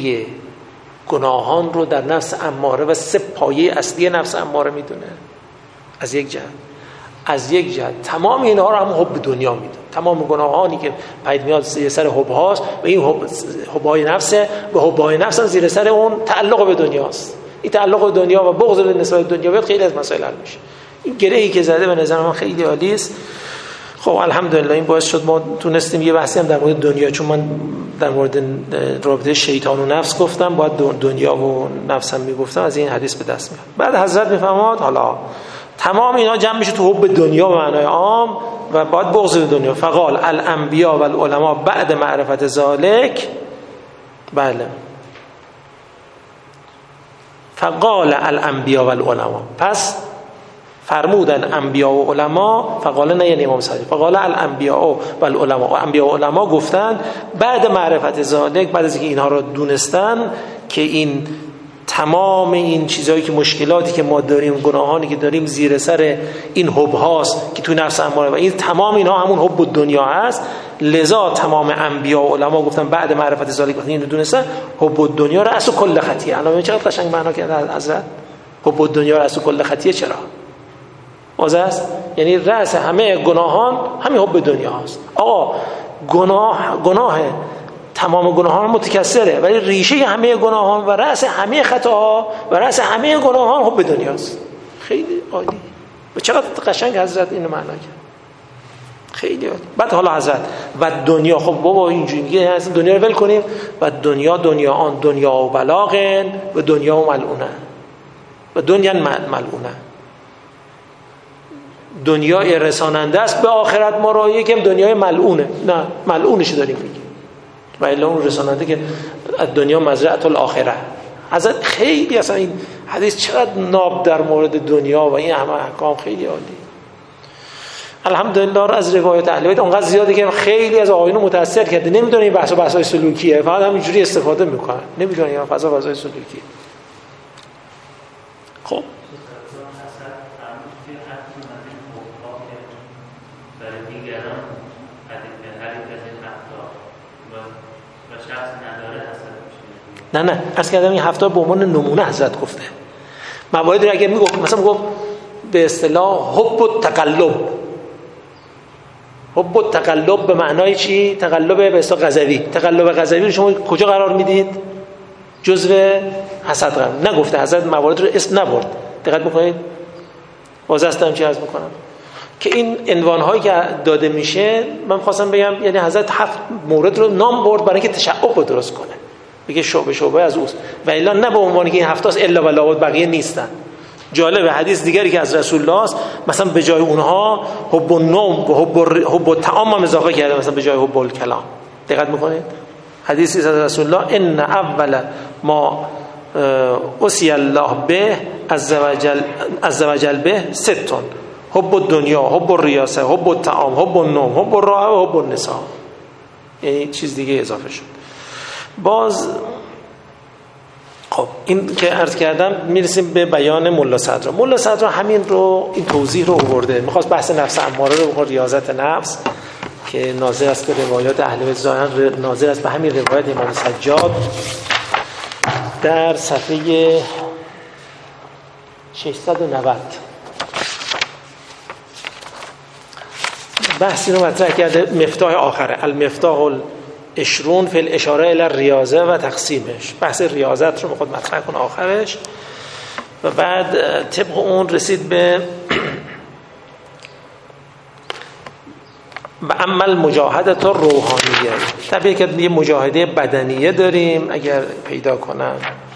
گناهان رو در نفس اماره و سه پایه اصلی نفس اماره میدونه از یک جهت، از یک جهت تمام اینها رو هم حب دنیا میدونه. تمام گناهانی که پدید میاد زیر سر حب هاست و این حب حبای نفسه و حبای نفس هم زیر سر اون تعلق به دنیاست. این تعلق به دنیا و بغض به نسبت به دنیا خیلی از مسائل حل میشه. این گرهی که زده به نظر من خیلی عالی است. خب الحمدلله این باعث شد ما تونستیم یه بحثی هم در مورد دنیا، چون من در مورد رابطه شیطان و نفس گفتم، باید دنیا و نفس هم میگفتم، از این حدیث به دست میاد. بعد حضرت میفرماد حالا تمام اینا جمع میشه تو حب دنیا به معنای عام و باید بغض دنیا. فقال الانبیا و العلماء بعد معرفت ذالک، بله فقال الانبیا و العلماء، پس فرمودن انبیا و علما، فقال نه یعنی امام صادق، فقال الانبیا و العلماء، انبیا و علما گفتن بعد معرفت ذالک، بعد از اینکه اینها رو دونستن که این تمام این چیزایی که مشکلاتی که ما داریم، گناهانی که داریم زیر سر این حب هاست که تو نفس اماره و این تمام اینها همون حب دنیا هست، لذا تمام انبیا و علما گفتن بعد معرفت ذالک وقتی اینو دونستن حب دنیا رأس و کل خطیه. الان چقدر قشنگ معنا کرده حضرت، حب دنیا رأس و کل خطیه. چرا؟ واضح است، یعنی رأس همه گناهان همین حب دنیا هست. آقا گناه گناه تمام گناهان متکثره، ولی ریشه همه گناهان و رأس همه خطاها و رأس همه گناهان حب دنیاست. خیلی عالی و چقدر قشنگ حضرت اینو معنا کرد، خیلی عالی. بعد حالا حضرت و دنیا، خب بابا اینجوری میگه از دنیا رو ول کنیم و دنیا دنیا آن دنیا و بلاغن و دنیا و ملعونه و دنیا ملعونه. دنیای رساننده است به آخرت، ما رو یکم دنیای ملعونه، نه ملعونش داریم میگیم و الا اون رساننده که از دنیا مزرعه الاخره. حضرت خیلی اصلا این حدیث چقدر ناب در مورد دنیا و این همه احکام خیلی عالی. الحمدلله از روایت اهل بیت اونقدر زیاده که خیلی از آقایون متاثر کرده، نمیدونن این بحث و بحث‌های سلوکیه، فقط همینجوری استفاده میکنن، نمیدونن این فضا فضای سلوکیه. خب نه نه از کردم این هفته به عنوان نمونه حضرت گفته مواردی رو اگر میگفت، مثلا میگفت به اصطلاح حب التقلب. حب التقلب به معنای چی؟ تقلب به اصطلاح غضبی. تقلب غضبی رو شما کجا قرار میدید؟ جزو حسد قرار نگفته حضرت، موارد رو اسم نبرد. دقت میکنید؟ واضح هستم چی عرض میکنم که این عنوان هایی که داده میشه، من خواستم بگم یعنی حضرت هفت مورد رو نام برد برای اینکه تشعب رو درست کنه، بگه شعبه شعبه از اوست و الا نه به عنوانی که این هفت است الا ولا بقیه نیستن. جالب حدیث دیگری که از رسول الله است، مثلا به جای اونها حب النوم و حب حب الطعام هم اضافه کرده، مثلا به جای حب الکلام. دقت میکنید حدیثی از رسول الله ان اول ما اسی الله به عز وجل عز وجل به ستون حب الدنیا، حب الریاسه، حب الطعام، حب النوم، حب الراحه و حب النساء. یعنی چیز دیگه اضافه شد. باز خب این که عرض کردم میرسیم به بیان ملا صدرا. ملا صدرا همین رو این توضیح رو آورده، میخواست بحث نفس اماره رو بخور، ریاضت نفس که ناظر است به روایات اهل بیت، ظاهرا ناظر است به همین روایت امام سجاد. در صفحه ششصد و نود بحثی رو مطرح کرده، مفتاح آخره، المفتاح العشرون فی الاشاره الی الریاضه و تقسیمش. بحث ریاضت رو میخواد مطرح کنه آخرش و بعد طبق اون رسید به و عمل مجاهدت روحانیه. طبیعی که یه مجاهده بدنیه داریم اگر پیدا کنن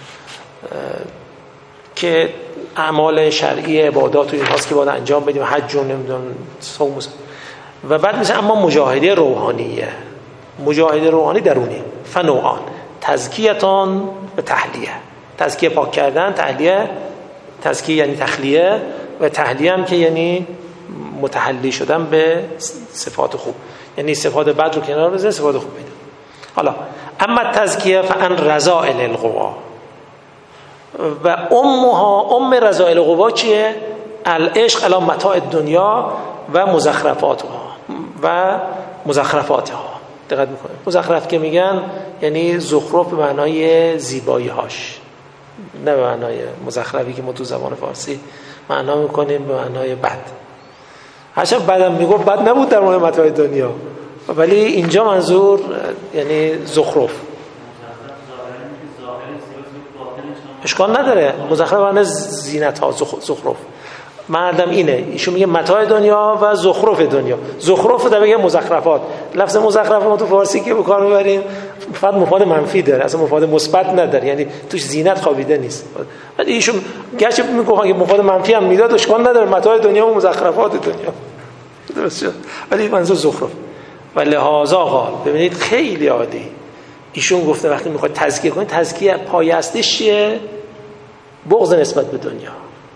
که اعمال شرعی عبادات و این هاست که باید انجام بدیم، حج و نمیدونم صوم، و بعد میشه اما مجاهده روحانیه. مجاهده روحانی درونی فنوعان، تزکیه‌تان و تحلیه. تزکیه پاک کردن، تحلیه تزکیه یعنی تخلیه و تحلیه هم که یعنی متحلی شدن به صفات خوب، یعنی صفات بد رو کنار بذاریم، صفات خوب پیدا. حالا اما تزکیه فان رذائل القوا و امها، ام رذائل القوا چیه؟ العشق علی متاع الدنیا و مزخرفاتها و مزخرفاتها. دقت میکنید مزخرف که میگن یعنی زخرف به معنای زیبایی هاش، نه به معنای مزخرفی که ما تو زبان فارسی معنا میکنیم به معنای بد. هرچند بعدم میگفت بد نبود در مورد متاع دنیا، ولی اینجا منظور یعنی زخرف. اشکال نداره، مزخرف معنی زینت ها، زخرف. مردم اینه، ایشون میگه متاع دنیا و زخرف دنیا. زخرف در میگه مزخرفات. لفظ مزخرف ما تو فارسی که به کار میبریم فقط مفاد منفی داره، اصلا مفاد مثبت نداره، یعنی توش زینت خوابیده نیست. ولی ایشون گرچه میگه که مفاد منفی هم میداد، اشکال نداره، متاع دنیا و مزخرفات دنیا. درست شد؟ ولی منظور زخرف. و لحاظا قال، ببینید خیلی عالی. ایشون گفته وقتی میخواد تزکیه کنه، تزکیه پایه اصلیش چیه؟ بغض نسبت به دنیا.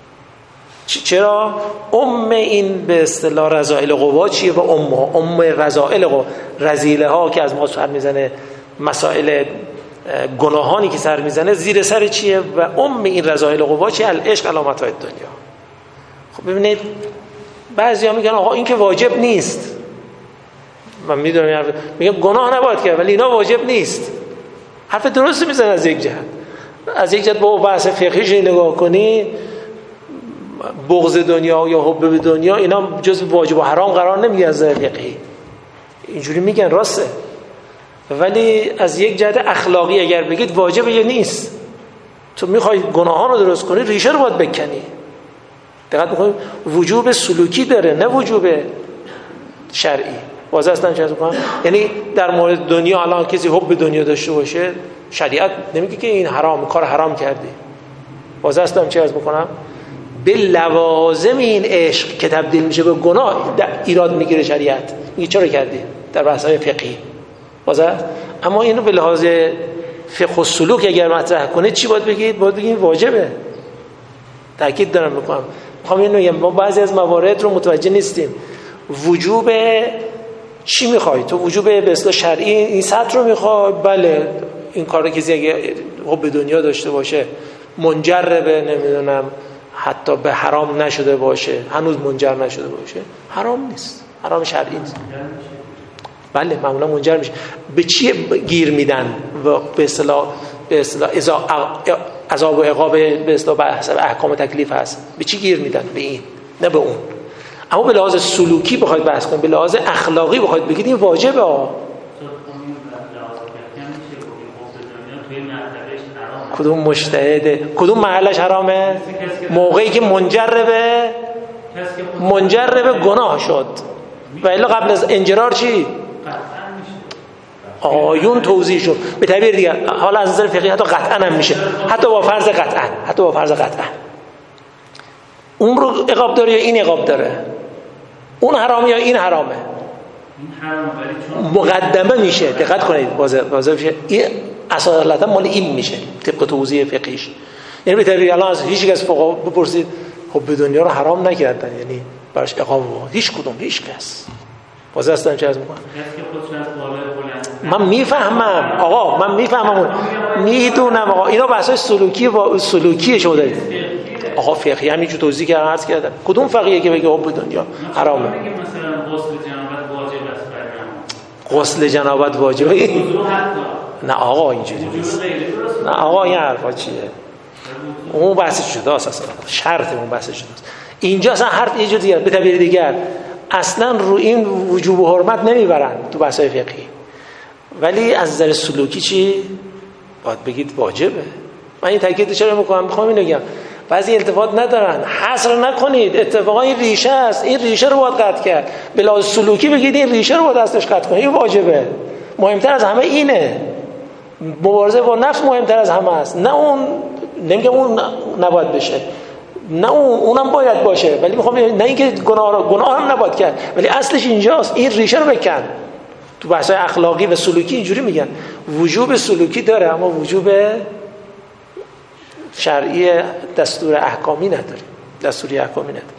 چرا؟ ام این به اصطلاح رذائل قوا چیه؟ و ام ام رذائل قوا، رذیله ها که از ما سر میزنه، مسائل گناهانی که سر میزنه زیر سر چیه؟ و ام این رذائل قوا چیه؟ العشق علی متاع الدنیا. خب ببینید بعضیا میگن آقا این که واجب نیست. من میدونم میگم گناه نباید کرد ولی اینا واجب نیست. حرف درست میزنه از یک جهت. از یک جهت با بحث فقهیش نگاه کنی، بغض دنیا یا حب به دنیا اینا جز واجب و حرام قرار نمیگیرن از فقهی. اینجوری میگن راسته، ولی از یک جهت اخلاقی اگر بگید واجبه یا نیست. تو میخوای گناهان رو درست کنی، ریشه رو باید بکنی. دقت میکنید وجوب سلوکی داره نه وجوب شرعی. واضح است چه میگم؟ یعنی در مورد دنیا الان کسی حب به دنیا داشته باشه، شریعت نمیگه که این حرام، کار حرام کردی. واضح است چه میکنم؟ به لوازم این عشق که تبدیل میشه به گناه ایراد میگیره شریعت، میگه چرا کردی در بحث‌های فقهی. واضح؟ اما اینو به لحاظ فقه و سلوک اگر مطرح کنه چی باید بگید؟ باید بگید واجبه. تاکید دارم میکنم، میخوام اینو بگم ما بعضی از موارد رو متوجه نیستیم. وجوب چی میخوای تو؟ وجوب به اصطلاح شرعی این سطر رو میخوای؟ بله این کار کسی اگه حب دنیا داشته باشه منجر به نمیدونم حتی به حرام نشده باشه، هنوز منجر نشده باشه، حرام نیست، حرام شرعی نیست. بله معمولا منجر میشه. به چی گیر میدن و به اصطلاح به اصطلاح عذاب و عقاب به اصطلاح بحث احکام تکلیف هست، به چی گیر میدن؟ به این نه به اون. اما به لحاظ سلوکی بخواید بحث کنید، به لحاظ اخلاقی بخواید بگید این واجبه ها. کدوم مجتهده؟ کدوم محلش حرامه؟ موقعی که منجر به منجر به گناه شد. و الا قبل از انجرار چی؟ آیون توضیح شد. به تعبیر دیگه حالا از نظر فقهی حتی قطعا هم میشه، حتی با فرض قطعا، حتی با فرض قطعا اون رو عقاب داره یا این عقاب داره؟ اون حرامه یا این حرامه؟ مقدمه میشه. دقت کنید واضح میشه این اصالتا مال این میشه طبق توضیح فقهیش. یعنی به طبیعی الان از هیچ کس فقها بپرسید خب به دنیا رو حرام نکردن یعنی براش اقامه بود، هیچ کدوم هیچ کس واضح هستم چه از میکنم. من میفهمم آقا، من میفهمم میدونم آقا، اینا بحثای سلوکی و سلوکی شما دارید آقا. فقهی همینجور توضیح کردم عرض کردم. کدوم فقیه که بگه به دنیا حرامه؟ غسل جنابت واجبه؟ نه آقا اینجوری نیست. نه آقا این حرفا چیه؟ اون بحث جداست اصلا، شرط اون بحث جداست. اینجا اصلا حرف یه جور دیگر به تعبیر دیگر اصلا رو این وجوب و حرمت نمیبرن تو بحث‌های فقهی، ولی از نظر سلوکی چی؟ باید بگید واجبه. من این تاکید چرا میکنم؟ میخوام اینو بگم بعضی التفات ندارن، حصر نکنید. اتفاقا این ریشه است، این ریشه رو باید قطع کرد. بلا سلوکی بگید این ریشه رو باید دستش قطع کنید، این واجبه. مهمتر از همه اینه. مبارزه با نفس مهمتر از همه است. نه اون نمیگم اون نباید بشه، نه اون اونم باید باشه، ولی میخوام نه اینکه گناه رو گناه هم نباید کرد، ولی اصلش اینجاست. این ریشه رو بکن. تو بحث‌های اخلاقی و سلوکی اینجوری میگن وجوب سلوکی داره اما وجوب شرعی دستور احکامی نداره، دستوری احکامی نداره.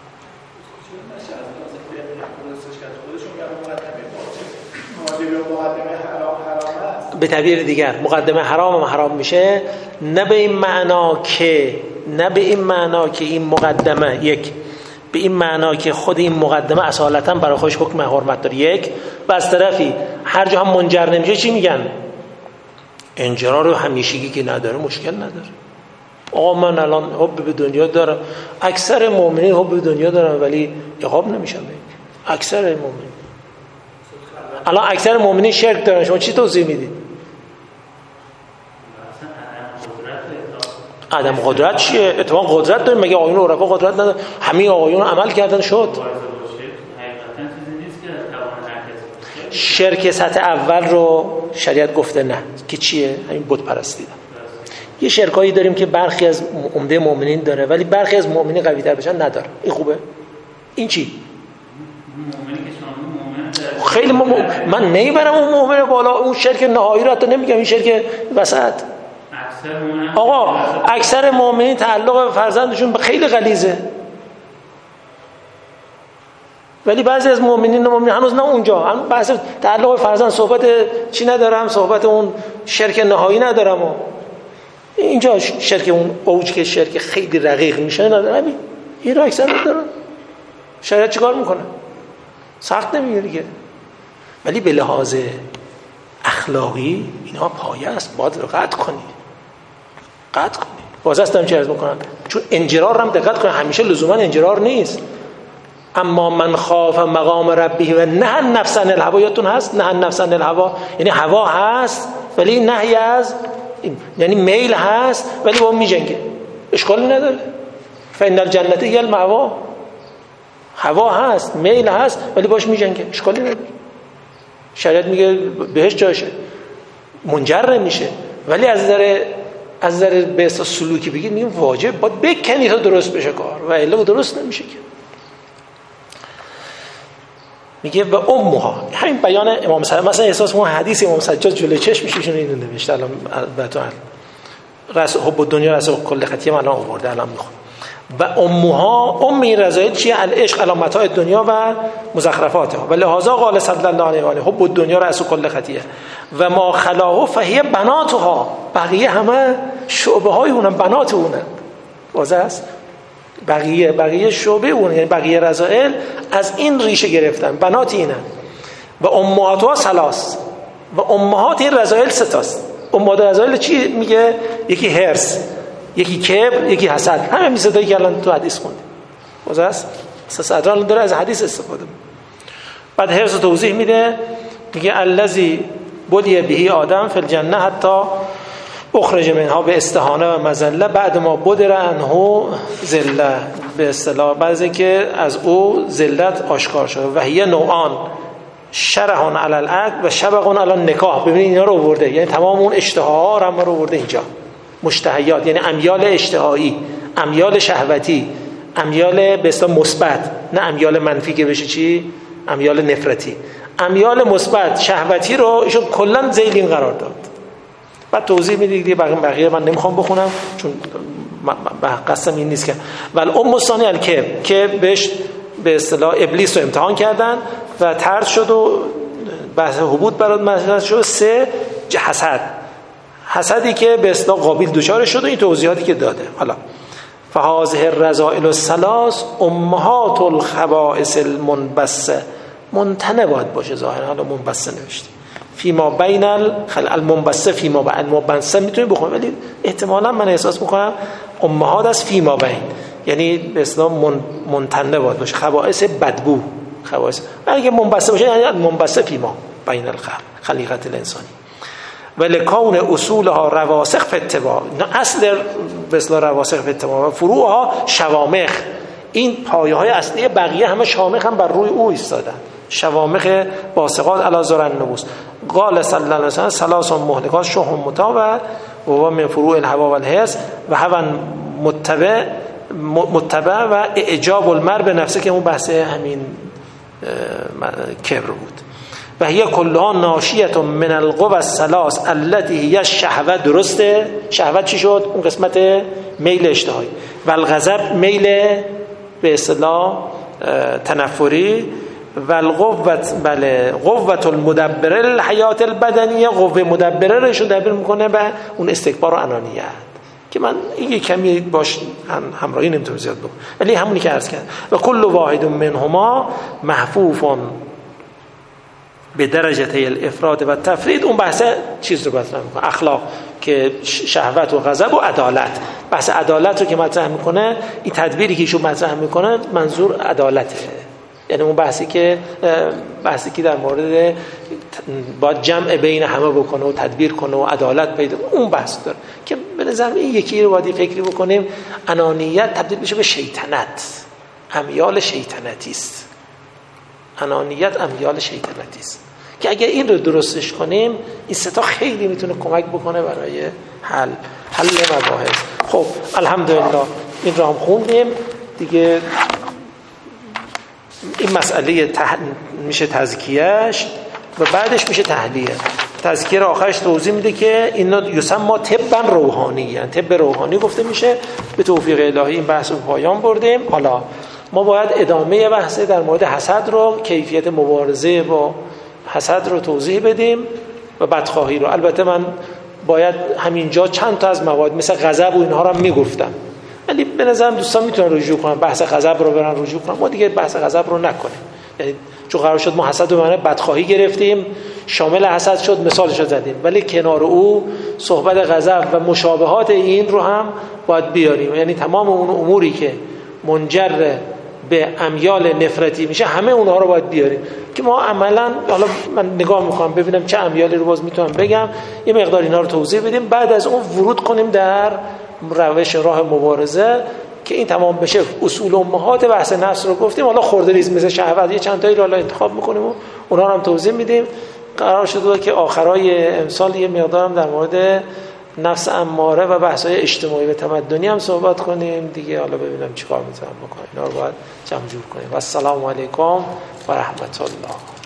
به تعبیر دیگر مقدمه حرام هم حرام میشه، نه به این معنا که نه به این معنا که این مقدمه یک به این معنا که خود این مقدمه اصالتا برای خودش حکم حرمت داره یک، و از طرفی هر جا هم منجر نمیشه چی میگن؟ انجرار رو همیشگی که نداره مشکل نداره. آقا من الان حب به دنیا دارم، اکثر مؤمنین حب به دنیا دارن ولی عقاب نمیشن به اکثر مؤمنین. الان اکثر مؤمنین شرک دارن، شما چی توضیح میدید؟ عدم قدرت چیه؟ اتفاقا قدرت داریم. مگه آقایون عرفا قدرت ندارن؟ همین آقایون عمل کردن شد. شرک سطح اول رو شریعت گفته نه که چیه؟ همین بت پرستی. یه شرکایی داریم که برخی از عمده مؤمنین داره ولی برخی از مؤمنین قوی تر بشن نداره. این خوبه؟ این چی؟ خیلی مم... من نمیبرم اون مؤمن بالا، اون شرک نهایی رو حتی نمیگم، این شرک وسط. آقا اکثر مؤمنین تعلق به فرزندشون خیلی غلیظه، ولی بعضی از مؤمنین مؤمنین هنوز نه اونجا، هنوز بحث تعلق به فرزند صحبت چی ندارم، صحبت اون شرک نهایی ندارم. و اینجا شرک اون اوج که شرک خیلی رقیق میشه ندارم. همین این رو اکثر ندارن. شریعت چیکار میکنه؟ سخت نمیگه دیگه، ولی به لحاظ اخلاقی اینا پایه است، باید رو قطع کنی قطع کنی. واضح استم چه عرض میکنم؟ چون انجرار هم دقت کنی همیشه لزوما انجرار نیست. اما من خاف مقام ربی و نه نفس عن الهوا، یادتون هست نه نفس عن الهوا یعنی هوا هست ولی نهی از، یعنی میل هست ولی با میجنگه، اشکالی نداره. فإن الجنة هي المأوى، هوا هست میل هست ولی باش میجنگه، اشکالی نداره. شریعت میگه بهش جاشه، منجر نمیشه. ولی از نظر از نظر به اساس سلوکی بگید میگیم واجب باید بکنی تا درست بشه کار، و الا درست نمیشه که. میگه و امها، همین بیان امام سجاد مثلا احساس اون حدیث امام سجاد جلوی چشمشون اینو نوشته. الان البته رس حب دنیا رس کل خطیه الان آورده الان میخوام. و امها، ام این رضایل چیه؟ العشق علی متاع دنیا و مزخرفاتها، و لهذا قال صلی الله علیه و آله حب الدنیا رأس کل خطیه و ما خلاه فهی بناتها. بقیه همه شعبه های اونن، بنات اونن. واضح است؟ بقیه بقیه شعبه اون، یعنی بقیه رضایل از این ریشه گرفتن، بنات اینن. و امهاتها ثلاث، و امهات این رضایل سه تاست. امهات رضایل چی میگه؟ یکی هرس، یکی کبر، یکی حسد. همه میسدایی که الان تو حدیث خوندیم. واضح است؟ صدران داره از حدیث استفاده. بعد هرس توضیح میده، میگه الذی بلی بهی آدم فی الجنه حتی اخرج منها به استهانه و مذله بعد ما بدر عنه ذله. به اصطلاح بعضی که از او ذلت آشکار شده. و هی نوعان شرحون علی العقد و شبقون علی النکاح. ببینید اینا رو آورده، یعنی تمام اون اشتها رو هم رو آورده اینجا. مشتهیات یعنی امیال اشتهایی، امیال شهوتی، امیال به اصطلاح مثبت، نه امیال منفی که بشه چی امیال نفرتی. امیال مثبت شهوتی رو ایشون کلا ذیل این قرار داد. بعد توضیح میدید دیگه، بقیه بقیه من نمیخوام بخونم چون قصدم این نیست که ول ام ثانی الکبر که بهش به اصطلاح ابلیس رو امتحان کردن و طرد شد و بحث حبوط برات مطرح شد. سه حسد، حسدی که به اصطلاح قابیل دچار شد و این توضیحاتی که داده. حالا فهذه الرذائل الثلاث امهات الخبائث المنبثه، منتنه باید باشه ظاهرا، حالا منبثه نوشته فیما بین المنبثه فیما بین المنبثه میتونی بخونی، ولی احتمالا من احساس میکنم امهات از فیما بین، یعنی به اصطلاح منتنه باید باشه، خبائث بدبو، خبائث اگه منبثه باشه یعنی منبثه فیما بین الخلق خلیقت الانسانی. ولکون اصولها رواسخ فی اتباع، اصل به اصطلاح رواسخ فی اتباع و فروعها شوامخ، این پایه های اصلی بقیه همه شامخ هم بر روی او ایستادن، شوامخ باسقات علی ذرن النبوس. قال صلی الله علیه و سلم ثلاث مهلکات شح متابع و هو من فروع الهوا و الحس و هوا متبع متبع و اعجاب المرء به نفسه که اون بحث همین کبر بود. و هی کلها ناشیه من القوى الثلاث التي هي الشهوه. درسته؟ شهوت چی شد؟ اون قسمت میل اشتهایی و الغضب میل به اصطلاح تنفری و القوت بله قوت المدبره الحیات البدنیه، قوه مدبره رو تدبیر میکنه به اون استکبار و انانیت که من این کمی باش همراهی نمیتونم زیاد بکنم، ولی همونی که عرض کردم. و کل واحد منهما محفوف به درجه الافراد و تفرید. اون بحث چیز رو مطرح میکنه، اخلاق که شهوت و غضب و عدالت. بحث عدالت رو که مطرح میکنه، این تدبیری که ایشون مطرح میکنه منظور عدالته، یعنی اون بحثی که بحثی که در مورد باید جمع بین همه بکنه و تدبیر کنه و عدالت پیدا، اون بحث داره که به نظر این یکی رو باید فکری بکنیم. انانیت تبدیل بشه به شیطنت، امیال شیطنتی است. انانیت امیال شیطنتی است که اگر این رو درستش کنیم این سه تا خیلی میتونه کمک بکنه برای حل حل مباحث. خب الحمدلله این رو هم خوندیم دیگه. این مسئله ته... میشه تزکیهش و بعدش میشه تحلیه. تزکیه رو آخرش توضیح میده که اینا یسمى طب روحانی، یعنی طب روحانی گفته میشه. به توفیق الهی این بحث رو پایان بردیم. حالا ما باید ادامه بحث در مورد حسد رو، کیفیت مبارزه با حسد رو توضیح بدیم و بدخواهی رو. البته من باید همینجا چند تا از مواد مثل غضب و اینها رو هم میگفتم، ولی به نظرم دوستان میتونن رجوع کنن، بحث غضب رو برن رجوع کنن، ما دیگه بحث غضب رو نکنیم. یعنی چون قرار شد ما حسد رو معنی بدخواهی گرفتیم، شامل حسد شد، مثالش رو زدیم، ولی کنار او صحبت غضب و مشابهات این رو هم باید بیاریم. یعنی تمام اون اموری که منجر به امیال نفرتی میشه همه اونها رو باید بیاریم که ما عملا، حالا من نگاه میکنم ببینم چه امیالی رو باز میتونم بگم، یه مقدار اینا رو توضیح بدیم، بعد از اون ورود کنیم در روش راه مبارزه که این تمام بشه. اصول امهات بحث نفس رو گفتیم، حالا خورده ریز مثل شهوت یه چند تایی رو حالا انتخاب میکنیم و اونها رو هم توضیح میدیم. قرار شده که آخرای امسال یه مقدارم در مورد نفس اماره و بحث‌های اجتماعی و تمدنی هم صحبت کنیم دیگه. حالا ببینم چیکار میتونم بکنم، اینا رو باید جمع جور کنیم. و السلام علیکم و رحمت الله.